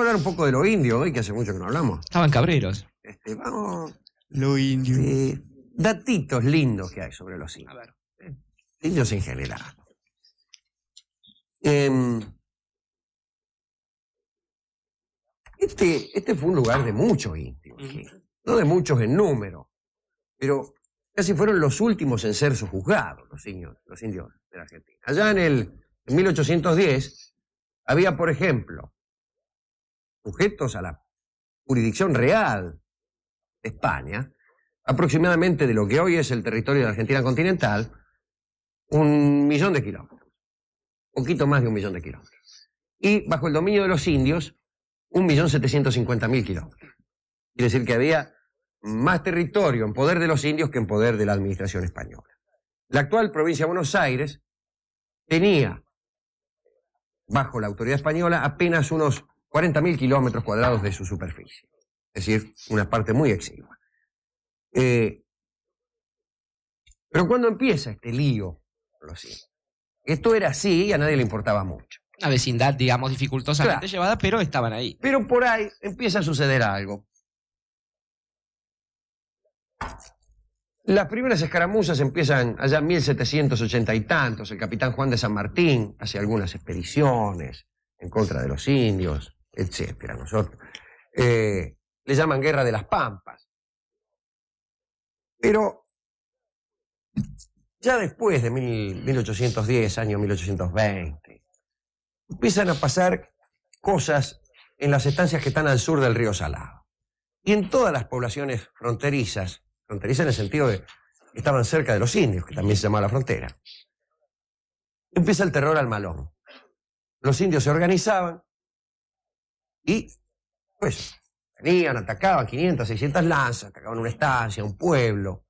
hablar un poco de lo indio hoy, que hace mucho que no hablamos. Estaban cabreros. Vamos... Lo indio. Datitos lindos que hay sobre los indios. A ver. Indios en general. Este fue un lugar de muchos indios, no de muchos en número, pero casi fueron los últimos en ser sojuzgados los indios de la Argentina. Allá en 1810 había, por ejemplo, sujetos a la jurisdicción real de España, aproximadamente de lo que hoy es el territorio de la Argentina continental, 1.000.000 de kilómetros, poquito más de 1.000.000 de kilómetros. Y bajo el dominio de los indios, 1.750.000 kilómetros. Quiere decir que había más territorio en poder de los indios que en poder de la administración española. La actual provincia de Buenos Aires tenía, bajo la autoridad española, apenas unos 40.000 kilómetros cuadrados de su superficie. Es decir, una parte muy exigua. Pero ¿cuándo empieza este lío con los indios? Esto era así y a nadie le importaba mucho. Una vecindad, digamos, dificultosamente llevada, pero estaban ahí. Pero por ahí empieza a suceder algo. Las primeras escaramuzas empiezan allá en 1780 y tantos. El capitán Juan de San Martín hace algunas expediciones en contra de los indios, etcétera. Le llaman Guerra de las Pampas. Pero ya después de 1810, año 1820, empiezan a pasar cosas en las estancias que están al sur del río Salado. Y en todas las poblaciones fronterizas en el sentido de que estaban cerca de los indios, que también se llamaba la frontera, empieza el terror al malón. Los indios se organizaban y, pues, venían, atacaban 500, 600 lanzas, atacaban una estancia, un pueblo.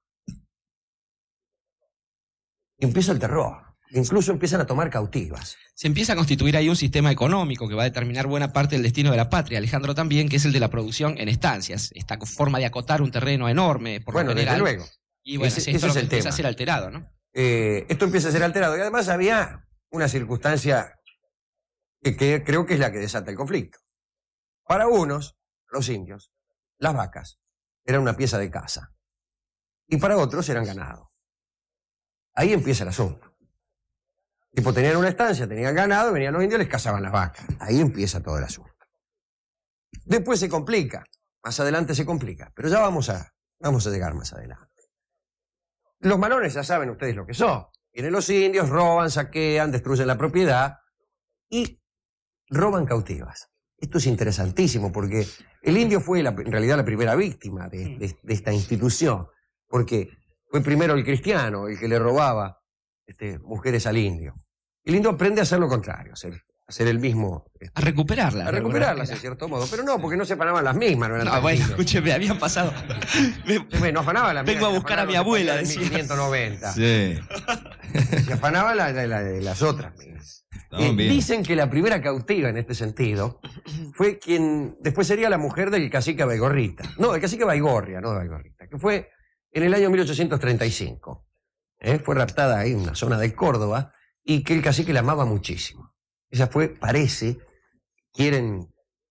Y empieza el terror. Incluso empiezan a tomar cautivas. Se empieza a constituir ahí un sistema económico que va a determinar buena parte del destino de la patria, Alejandro, también, que es el de la producción en estancias. Esta forma de acotar un terreno enorme, por bueno, lo general. desde luego. Y bueno, ese esto es el empieza tema. a ser alterado, ¿no? Esto empieza a ser alterado. Y además había una circunstancia que creo que es la que desata el conflicto. Para unos, los indios, las vacas eran una pieza de caza. Y para otros eran ganado. Ahí empieza el asunto. Tipo, tenían una estancia, tenían ganado, venían los indios y les cazaban las vacas. Ahí empieza todo el asunto. Después se complica, más adelante se complica, pero ya vamos a llegar más adelante. Los malones ya saben ustedes lo que son. Vienen los indios, roban, saquean, destruyen la propiedad y roban cautivas. Esto es interesantísimo porque el indio fue en realidad la primera víctima de esta institución, porque fue primero el cristiano el que le robaba mujeres al indio. El indio aprende a hacer lo contrario, a hacer el mismo... a recuperarlas. A recuperarlas, en cierto modo. Pero no, porque no se afanaban las mismas. No, eran bueno, escúcheme, habían pasado... no afanaban las mismas. Vengo a buscar a mi abuela, decía. 1590. Sí. Se afanaban las otras mismas. Dicen que la primera cautiva en este sentido fue quien después sería la mujer del cacique Baigorrita. No, del cacique Baigorria, no de Baigorrita, que fue en el año 1835. Fue raptada ahí en una zona de Córdoba y que el cacique la amaba muchísimo. Esa fue, parece, quiere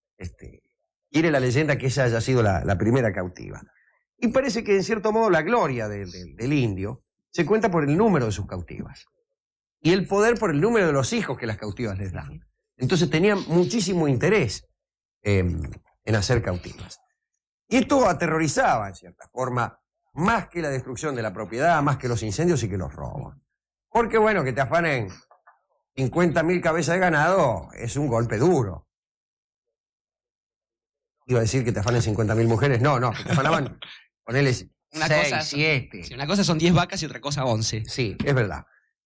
la leyenda que esa haya sido la primera cautiva. Y parece que en cierto modo la gloria del indio se cuenta por el número de sus cautivas y el poder por el número de los hijos que las cautivas les dan. Entonces tenían muchísimo interés en hacer cautivas. Y esto aterrorizaba, en cierta forma, más que la destrucción de la propiedad, más que los incendios y que los robos. Porque bueno, que te afanen 50.000 cabezas de ganado es un golpe duro. Iba a decir que te afanen 50.000 mujeres. No, que te afanaban, ponele 6, 7. Sí, una cosa son 10 vacas y otra cosa 11. Sí, es verdad.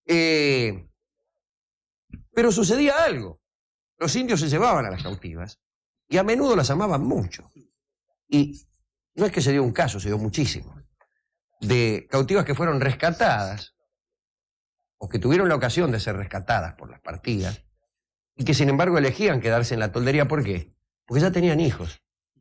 Pero sucedía algo. Los indios se llevaban a las cautivas y a menudo las amaban mucho. Y no es que se dio un caso, se dio muchísimo. De cautivas que fueron rescatadas o que tuvieron la ocasión de ser rescatadas por las partidas y que sin embargo elegían quedarse en la toldería. ¿Por qué? Porque ya tenían hijos.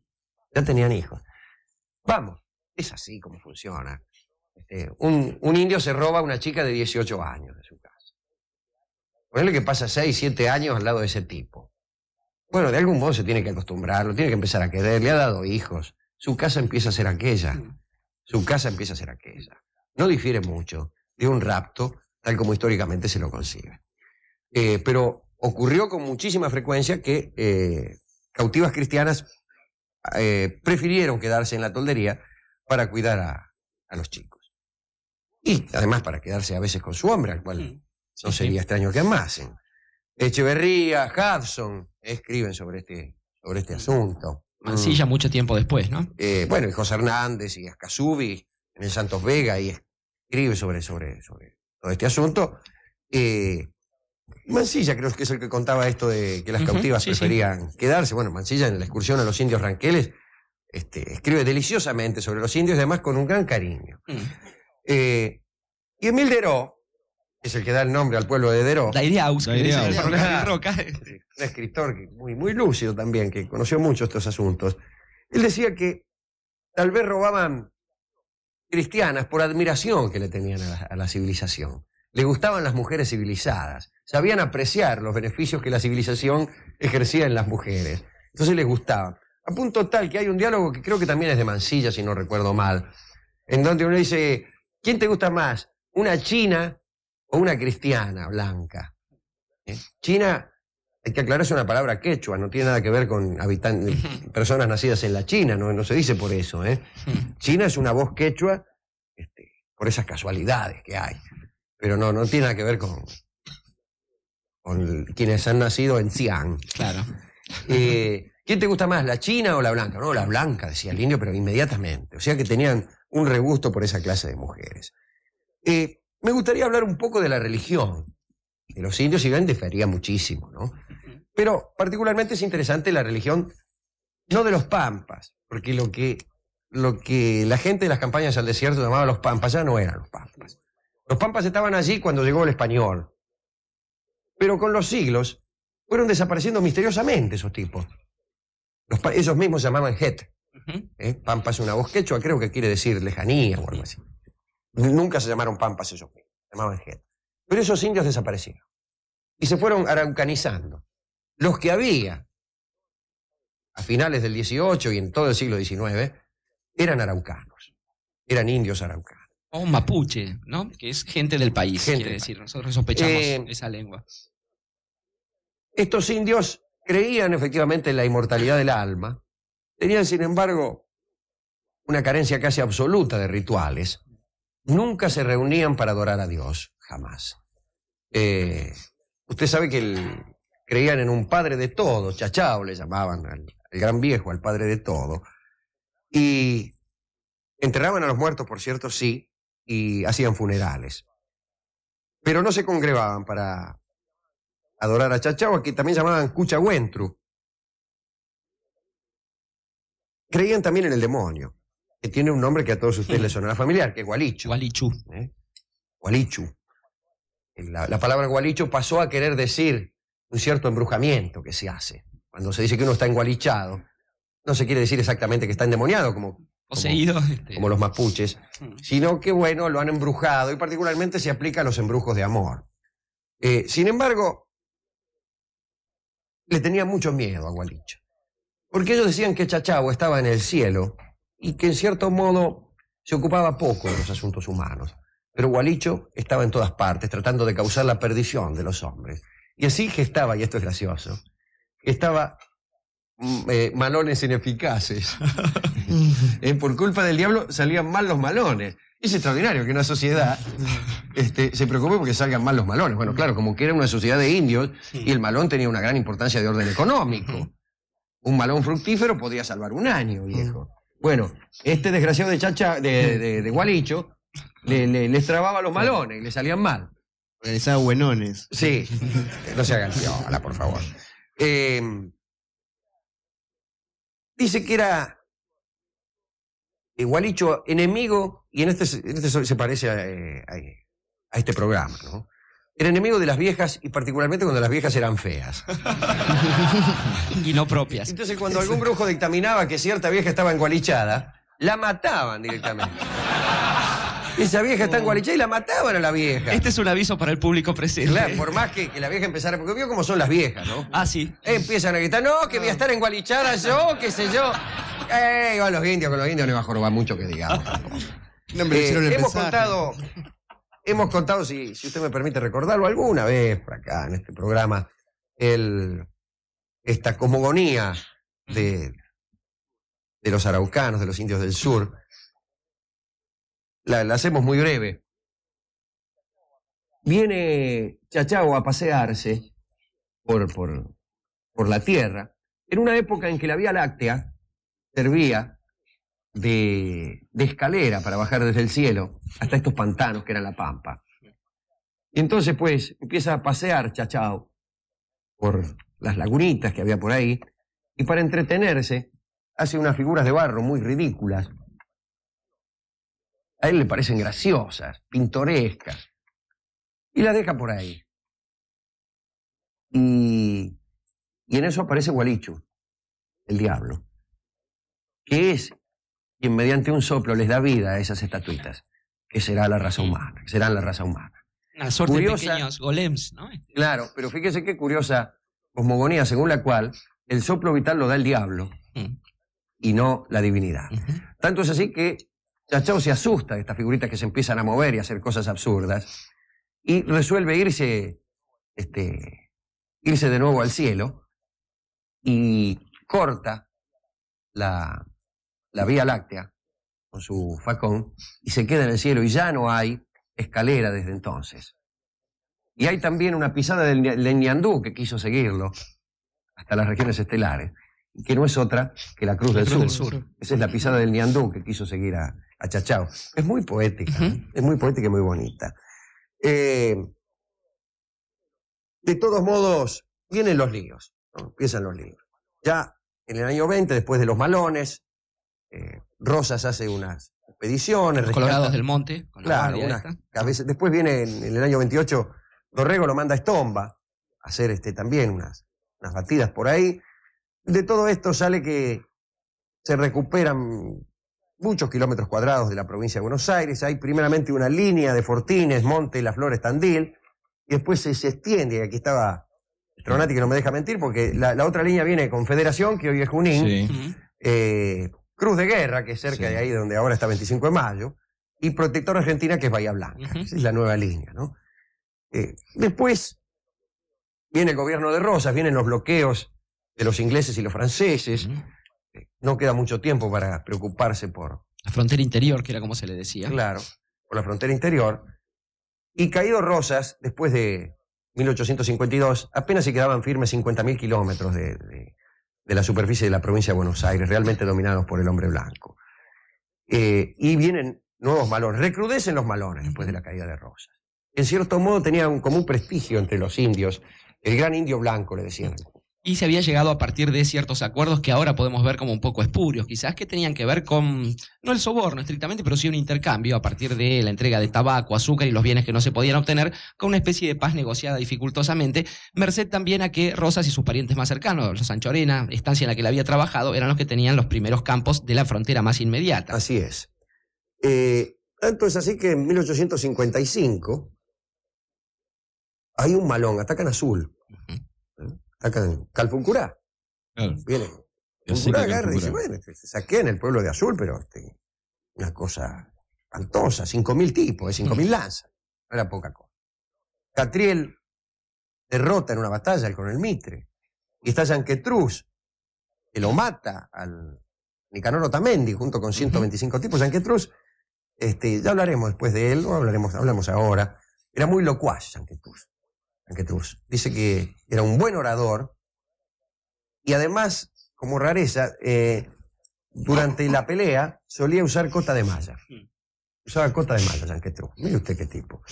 Vamos, es así como funciona. Un indio se roba a una chica de 18 años de su casa. Ponele que pasa 6, 7 años al lado de ese tipo. Bueno, de algún modo se tiene que acostumbrar, lo tiene que empezar a querer, le ha dado hijos. Su casa empieza a ser aquella. Su casa empieza a ser aquella. No difiere mucho de un rapto, tal como históricamente se lo concibe. Pero ocurrió con muchísima frecuencia que cautivas cristianas prefirieron quedarse en la toldería para cuidar a los chicos. Y además para quedarse a veces con su hombre, al cual no sería extraño que amasen. Echeverría, Hudson escriben sobre este asunto. Mansilla mucho tiempo después, ¿no? Bueno, y José Hernández y Ascasubi en el Santos Vega y escribe sobre todo este asunto. Mansilla creo que es el que contaba esto de que las cautivas preferían quedarse. Bueno, Mansilla en la excursión a los indios ranqueles escribe deliciosamente sobre los indios y además con un gran cariño. Y Emil Deró, es el que da el nombre al pueblo de Deró. Dairiaus, un escritor muy lúcido también, que conoció mucho estos asuntos. Él decía que tal vez robaban cristianas por admiración que le tenían a la civilización. Le gustaban las mujeres civilizadas. Sabían apreciar los beneficios que la civilización ejercía en las mujeres. Entonces les gustaban. A punto tal que hay un diálogo que creo que también es de Mansilla, si no recuerdo mal, en donde uno dice, ¿quién te gusta más? ¿Una china o una cristiana blanca? China, hay que aclarar, es una palabra quechua, no tiene nada que ver con personas nacidas en la China, no se dice por eso. China es una voz quechua por esas casualidades que hay, pero no tiene nada que ver con quienes han nacido en Xi'an. Claro. ¿Quién te gusta más, la china o la blanca? No, la blanca, decía el indio, pero inmediatamente. O sea que tenían un regusto por esa clase de mujeres. Me gustaría hablar un poco de la religión de los indios, si bien difería muchísimo, ¿no? Pero particularmente es interesante la religión, no de los pampas, porque lo que la gente de las campañas al desierto llamaba los pampas, ya no eran los pampas. Los pampas estaban allí cuando llegó el español. Pero con los siglos fueron desapareciendo misteriosamente esos tipos. Ellos mismos se llamaban Het. Pampa es una voz quechua, creo que quiere decir lejanía o algo así. Nunca se llamaron pampas ellos mismos, se llamaban Het. Pero esos indios desaparecieron y se fueron araucanizando. Los que había a finales del XVIII y en todo el siglo XIX eran araucanos, eran indios araucanos. O mapuche, ¿no? Que es gente del país, quiere decir. Nosotros sospechamos esa lengua. Estos indios creían efectivamente en la inmortalidad del alma, tenían sin embargo una carencia casi absoluta de rituales. Nunca se reunían para adorar a Dios, jamás. Usted sabe que creían en un padre de todo, Chachao le llamaban al gran viejo, al padre de todo. Y enterraban a los muertos, por cierto, sí, y hacían funerales. Pero no se congregaban para adorar a Chachao, que también llamaban Cuchahuentru. Creían también en el demonio, que tiene un nombre que a todos ustedes les sonará familiar, que es Gualichu. Gualichu. Gualichu. La palabra Gualichu pasó a querer decir un cierto embrujamiento que se hace. Cuando se dice que uno está engualichado, no se quiere decir exactamente que está endemoniado, como los mapuches, sino que, bueno, lo han embrujado, y particularmente se aplica a los embrujos de amor. Sin embargo, le tenían mucho miedo a Gualicho, porque ellos decían que Chachao estaba en el cielo y que en cierto modo se ocupaba poco de los asuntos humanos, pero Gualicho estaba en todas partes tratando de causar la perdición de los hombres. Y así gestaba, y esto es gracioso, estaba malones ineficaces. Por culpa del diablo salían mal los malones. Es extraordinario que una sociedad se preocupe porque salgan mal los malones. Bueno, claro, como que era una sociedad de indios y el malón tenía una gran importancia de orden económico. Un malón fructífero podía salvar un año, viejo. Bueno, este desgraciado de Gualicho les trababa los malones y le salían mal. Organizaba buenones. Sí, no se hagan piola, por favor. Dice que era Gualicho enemigo, y en este se parece a este programa, ¿no? Era enemigo de las viejas, y particularmente cuando las viejas eran feas. Y no propias. Entonces, cuando algún brujo dictaminaba que cierta vieja estaba engualichada, la mataban directamente. Esa vieja está en Gualichá y la mataban a la vieja. Este es un aviso para el público presente. Claro, por más que la vieja empezara, porque vio cómo son las viejas, ¿no? Ah, sí. Empiezan a gritar, no, que voy a estar engualichada yo, qué sé yo. Van los indios, con los indios no iba a jorobar mucho que digamos. No me hicieron el hemos mensaje. contado, si usted me permite recordarlo, alguna vez por acá en este programa, esta cosmogonía de los araucanos, de los indios del sur. La hacemos muy breve. Viene Chachao a pasearse por la tierra en una época en que la Vía Láctea servía de escalera para bajar desde el cielo hasta estos pantanos que eran la Pampa. Y entonces, pues, empieza a pasear Chachao por las lagunitas que había por ahí y para entretenerse hace unas figuras de barro muy ridículas. A él le parecen graciosas, pintorescas, y las deja por ahí. Y en eso aparece Gualichu, el diablo, que es quien mediante un soplo les da vida a esas estatuitas, que será la raza humana, que serán la raza humana. Una suerte de pequeños golems, ¿no? Claro, pero fíjese qué curiosa cosmogonía según la cual el soplo vital lo da el diablo y no la divinidad. Tanto es así que Chachao se asusta de estas figuritas que se empiezan a mover y a hacer cosas absurdas y resuelve irse de nuevo al cielo y corta la Vía Láctea con su facón y se queda en el cielo y ya no hay escalera desde entonces. Y hay también una pisada del Ñandú que quiso seguirlo hasta las regiones estelares, y que no es otra que la Cruz del Sur. Esa es la pisada del Ñandú que quiso seguir a Chachao. Es muy poética, es muy poética y muy bonita. De todos modos, vienen los líos, ¿no? Empiezan los líos. Ya en el año 20, después de los malones, Rosas hace unas expediciones. Los Colorados del Monte. Claro, a veces, después viene en el año 28, Dorrego lo manda a Estomba a hacer también unas batidas por ahí. De todo esto sale que se recuperan muchos kilómetros cuadrados de la provincia de Buenos Aires. Hay primeramente una línea de Fortines, Monte, Las Flores, Tandil, y después se extiende, y aquí estaba Stronati que no me deja mentir, porque la otra línea viene de Confederación, que hoy es Junín, Sí. Cruz de Guerra, que es cerca de ahí donde ahora está 25 de Mayo, y Protector Argentina, que es Bahía Blanca. Esa es la nueva línea, ¿no? Después viene el gobierno de Rosas, vienen los bloqueos de los ingleses y los franceses. No queda mucho tiempo para preocuparse por la frontera interior, que era como se le decía. Claro, por la frontera interior. Y caído Rosas, después de 1852, apenas se quedaban firmes 50.000 kilómetros de la superficie de la provincia de Buenos Aires, realmente dominados por el hombre blanco. Y vienen nuevos malones, recrudecen los malones después de la caída de Rosas. En cierto modo tenían como un prestigio entre los indios, el gran indio blanco, le decían. Y se había llegado a partir de ciertos acuerdos que ahora podemos ver como un poco espurios, quizás que tenían que ver con, no el soborno estrictamente, pero sí un intercambio a partir de la entrega de tabaco, azúcar y los bienes que no se podían obtener, con una especie de paz negociada dificultosamente, merced también a que Rosas y sus parientes más cercanos, los Anchorena, estancia en la que él había trabajado, eran los que tenían los primeros campos de la frontera más inmediata. Así es. Tanto es así que en 1855 hay un malón, atacan Azul. Atacan Calfuncurá. Claro. Viene. Calfuncurá agarra y dice, bueno, se saquean el pueblo de Azul, pero una cosa espantosa, 5.000 tipos, 5.000 lanzas. No era poca cosa. Catriel derrota en una batalla al coronel Mitre. Y está Yanquetruz, que lo mata al Nicanor Otamendi junto con 125 tipos. Yanquetruz, ya hablaremos después de él, o hablamos ahora. Era muy locuaz Yanquetruz. Dice que era un buen orador y además, como rareza, durante la pelea solía usar cota de malla. Usaba cota de malla, Yanquetruz. Mire usted qué tipo.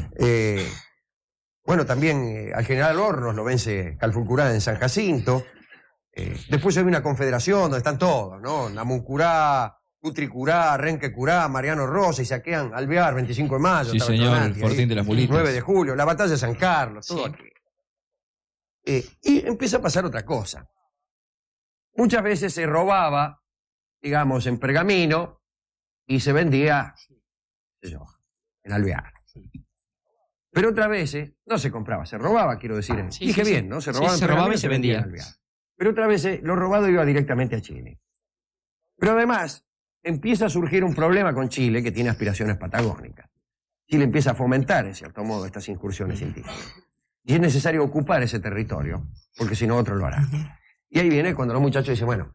Bueno, también al general Hornos lo vence Calfuncurá en San Jacinto. Después hay una confederación donde están todos, ¿no? Namuncurá, Cutricurá, Renquecurá, Mariano Rosa, y saquean Alvear, 25 de mayo. Sí, señor, el Fortín de las Mulitas. 9 de julio, la batalla de San Carlos, todo aquí. Y empieza a pasar otra cosa. Muchas veces se robaba, digamos, en pergamino y se vendía en Alvear. Pero otras veces no se compraba, se robaba, quiero decir. Dije bien, ¿no? Se robaba, se robaba y se vendía. Pero otras veces lo robado iba directamente a Chile. Pero además empieza a surgir un problema con Chile que tiene aspiraciones patagónicas. Chile empieza a fomentar, en cierto modo, estas incursiones indígenas. Y es necesario ocupar ese territorio, porque si no otro lo hará. Y ahí viene cuando los muchachos dicen, bueno,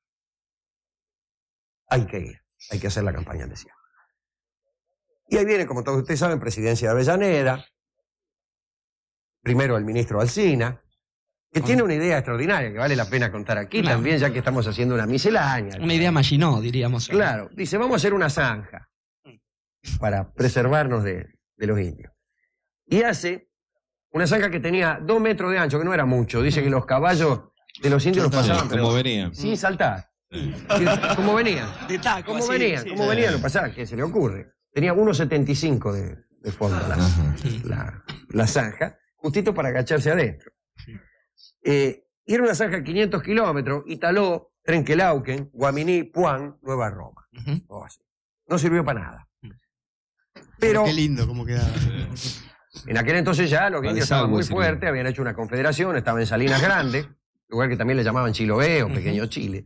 hay que ir, hay que hacer la campaña al desierto. Y ahí viene, como todos ustedes saben, presidencia de Avellaneda, primero el ministro Alsina, que tiene una idea extraordinaria que vale la pena contar aquí también, ya que estamos haciendo una miscelánea. Una idea Maginot, diríamos. Claro, dice, vamos a hacer una zanja para preservarnos de los indios. Y hace una zanja que tenía 2 metros de ancho, que no era mucho. Dice que los caballos de los indios los pasaban como venían. sin saltar. Como venían. Como venían, lo pasaban, ¿qué se le ocurre? Tenía 1,75 de fondo la zanja, justito para agacharse adentro. Y era una zanja de 500 kilómetros, Italó, Trenquelauquen, Guaminí, Puan, Nueva Roma. No sirvió para nada. Pero qué lindo cómo quedaba. En aquel entonces ya los indios estaban muy fuertes, habían hecho una confederación, estaban en Salinas Grandes, lugar que también le llamaban Chiloé o Pequeño Chile.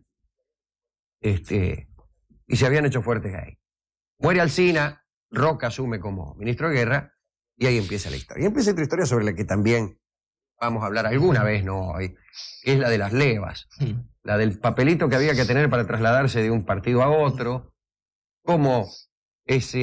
Y se habían hecho fuertes ahí. Muere Alsina, Roca asume como ministro de guerra, y ahí empieza la historia. Y empieza otra historia sobre la que también vamos a hablar alguna vez, no hoy, que es la de las levas. La del papelito que había que tener para trasladarse de un partido a otro, cómo esa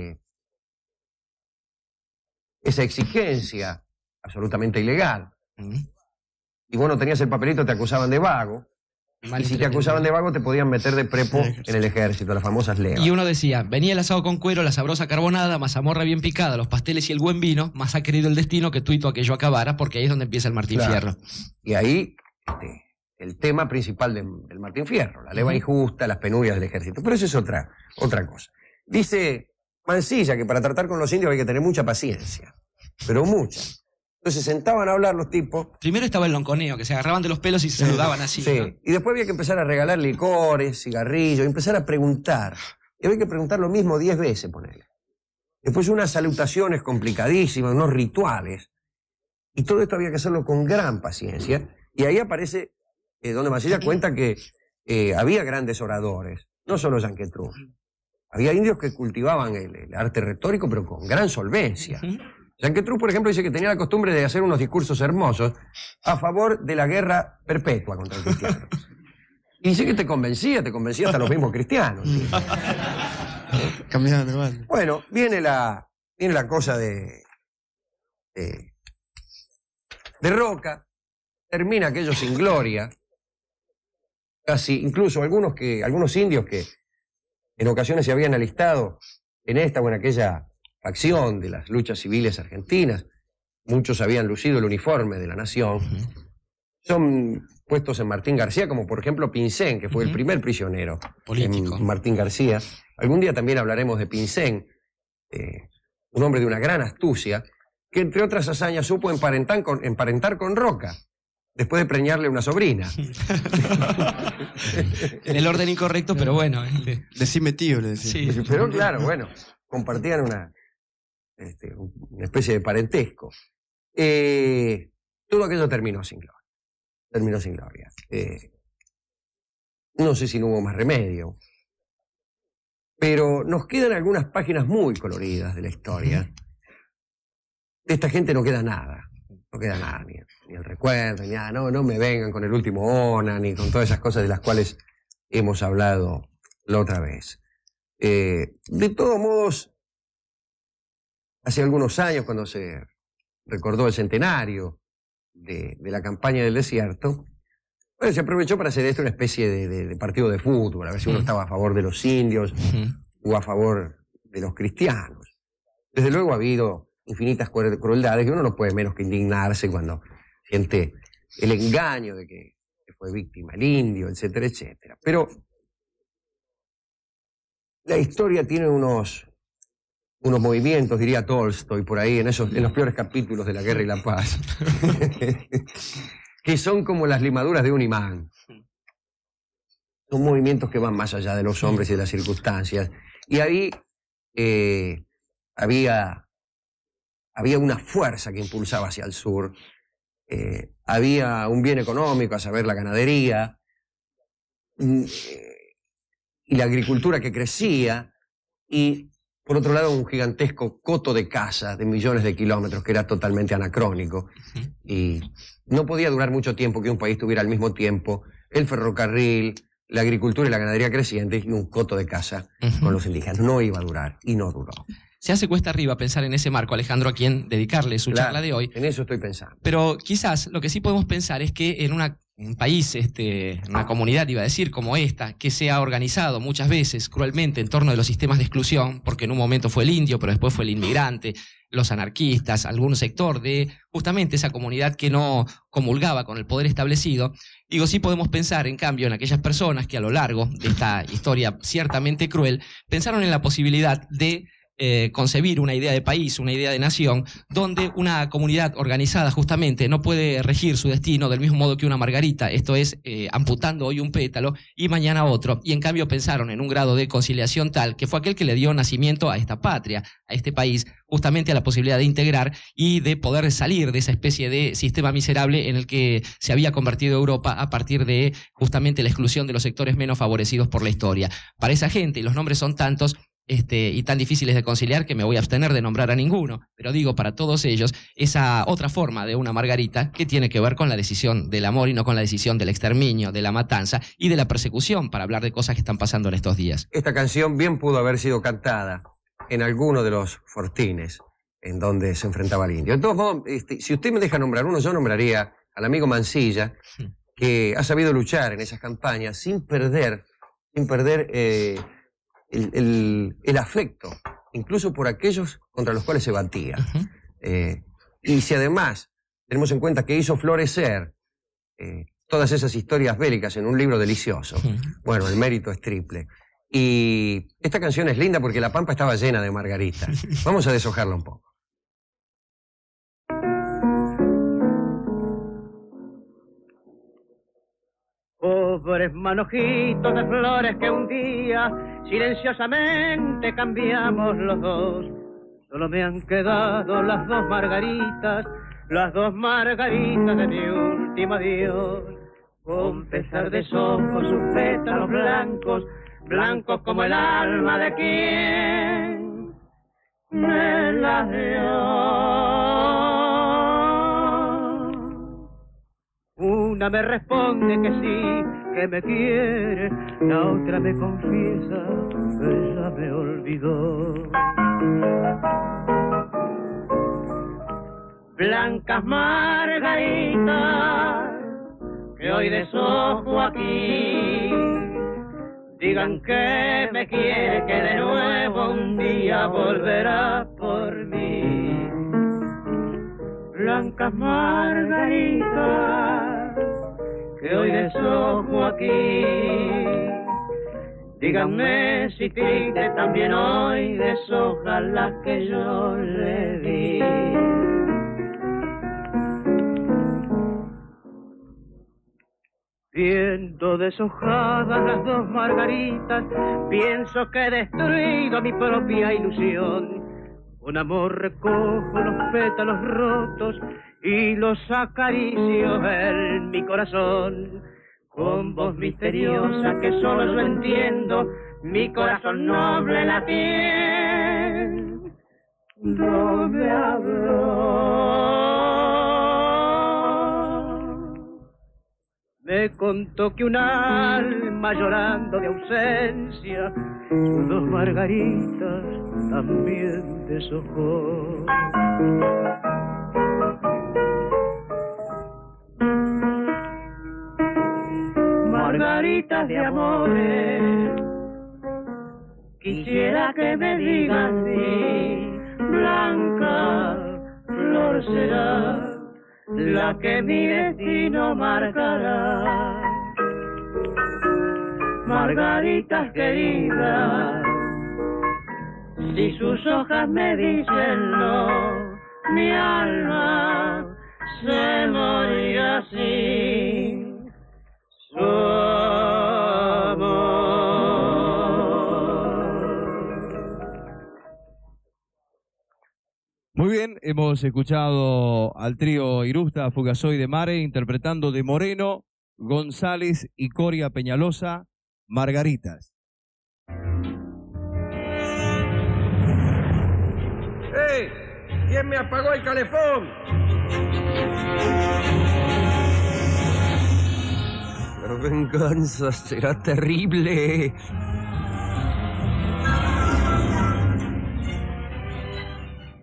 exigencia absolutamente ilegal. Y vos no tenías el papelito, te acusaban de vago. Y si te acusaban de vago, te podían meter de prepo en el ejército, las famosas levas. Y uno decía, venía el asado con cuero, la sabrosa carbonada, mazamorra bien picada, los pasteles y el buen vino, más ha querido el destino que tuito aquello acabara, porque ahí es donde empieza el Martín Fierro. Y ahí, el tema principal del Martín Fierro, la leva injusta, las penurias del ejército. Pero eso es otra cosa. Dice Mansilla que para tratar con los indios hay que tener mucha paciencia, pero mucha. Entonces se sentaban a hablar los tipos. Primero estaba el lonconeo, que se agarraban de los pelos y se saludaban así. Sí, ¿no? Y después había que empezar a regalar licores, cigarrillos, empezar a preguntar. Y había que preguntar lo mismo 10 veces, ponele. Después unas salutaciones complicadísimas, unos rituales. Y todo esto había que hacerlo con gran paciencia. Y ahí aparece donde Mansilla cuenta que había grandes oradores, no solo Yanquetruz. Había indios que cultivaban el arte retórico, pero con gran solvencia. Yanquetruz, por ejemplo, dice que tenía la costumbre de hacer unos discursos hermosos a favor de la guerra perpetua contra el cristiano. Y dice que te convencía hasta los mismos cristianos. Cambiaban de banda. Bueno, viene la cosa de Roca, termina aquello sin gloria, casi, incluso algunos indios que en ocasiones se habían alistado en esta o en aquella acción de las luchas civiles argentinas, muchos habían lucido el uniforme de la nación, son puestos en Martín García, como por ejemplo Pincén, que fue el primer prisionero político en Martín García. Algún día también hablaremos de Pincén, un hombre de una gran astucia, que entre otras hazañas supo emparentar con Roca, después de preñarle una sobrina. En el orden incorrecto, pero bueno. Decime tío, le decía. Sí. Pero claro, bueno, compartían una especie de parentesco. Todo aquello terminó sin gloria. No sé si no hubo más remedio, pero nos quedan algunas páginas muy coloridas de la historia. De esta gente no queda nada, ni el recuerdo, ni nada. No me vengan con el último ONA, ni con todas esas cosas de las cuales hemos hablado la otra vez. De todos modos, hace algunos años, cuando se recordó el centenario de la campaña del desierto, bueno, se aprovechó para hacer esto una especie de partido de fútbol, a ver si uno estaba a favor de los indios o a favor de los cristianos. Desde luego ha habido infinitas crueldades que uno no puede menos que indignarse cuando siente el engaño de que fue víctima el indio, etcétera, etcétera. Pero la historia tiene unos movimientos, diría Tolstoy, por ahí, en los peores capítulos de La Guerra y la Paz, que son como las limaduras de un imán. Son movimientos que van más allá de los hombres y de las circunstancias. Y ahí había una fuerza que impulsaba hacia el sur, había un bien económico, a saber, la ganadería, y la agricultura que crecía, y por otro lado un gigantesco coto de caza de millones de kilómetros que era totalmente anacrónico, y no podía durar mucho tiempo que un país tuviera al mismo tiempo el ferrocarril, la agricultura y la ganadería crecientes y un coto de caza con los indígenas. No iba a durar, y no duró. Se hace cuesta arriba pensar en ese marco, Alejandro, a quien dedicarle su charla de hoy. En eso estoy pensando. Pero quizás lo que sí podemos pensar es que en un país, una comunidad, iba a decir, como esta, que se ha organizado muchas veces cruelmente en torno de los sistemas de exclusión, porque en un momento fue el indio, pero después fue el inmigrante, los anarquistas, algún sector de justamente esa comunidad que no comulgaba con el poder establecido. Digo, sí podemos pensar, en cambio, en aquellas personas que a lo largo de esta historia ciertamente cruel, pensaron en la posibilidad de concebir una idea de país, una idea de nación, donde una comunidad organizada justamente no puede regir su destino del mismo modo que una margarita, esto es, amputando hoy un pétalo y mañana otro, y en cambio pensaron en un grado de conciliación tal que fue aquel que le dio nacimiento a esta patria, a este país, justamente a la posibilidad de integrar y de poder salir de esa especie de sistema miserable en el que se había convertido Europa a partir de justamente la exclusión de los sectores menos favorecidos por la historia. Para esa gente, y los nombres son tantos, y tan difíciles de conciliar que me voy a abstener de nombrar a ninguno, pero digo, para todos ellos, esa otra forma de una margarita que tiene que ver con la decisión del amor y no con la decisión del exterminio, de la matanza y de la persecución, para hablar de cosas que están pasando en estos días. Esta canción bien pudo haber sido cantada en alguno de los fortines en donde se enfrentaba al indio. De todos modos, si usted me deja nombrar uno, yo nombraría al amigo Mansilla, que ha sabido luchar en esas campañas sin perder el afecto, incluso por aquellos contra los cuales se batía. Y si además tenemos en cuenta que hizo florecer todas esas historias bélicas en un libro delicioso, bueno, el mérito es triple. Y esta canción es linda porque la pampa estaba llena de margaritas. Vamos a deshojarla un poco. Pobres manojitos de flores que un día silenciosamente cambiamos los dos. Solo me han quedado las dos margaritas de mi último adiós. Con pesar de ojos, sus pétalos blancos, blancos como el alma de quien me las dio. Una me responde que sí, que me quiere, la otra me confiesa que ya me olvidó. Blancas margaritas que hoy deshojo aquí, digan que me quiere, que de nuevo un día volverá por mí. Blancas margaritas que hoy deshojo aquí, díganme si triste también hoy deshoja las que yo le di. Viendo deshojadas las dos margaritas, pienso que he destruido mi propia ilusión. Con amor recojo los pétalos rotos y los acaricio en mi corazón. Con voz misteriosa que solo yo entiendo, mi corazón noble latir no me habló. Me contó que un alma llorando de ausencia, sus dos margaritas también deshojó. Margaritas de amores, quisiera que me digan si blanca flor será la que mi destino marcará. Margaritas queridas, si sus hojas me dicen no, mi alma se morirá sin su amor. Muy bien, hemos escuchado al trío Irusta, Fugasoy de Mare, interpretando de Moreno, González y Coria Peñalosa, Margaritas. ¡Ey! ¿Quién me apagó el calefón? La venganza será terrible.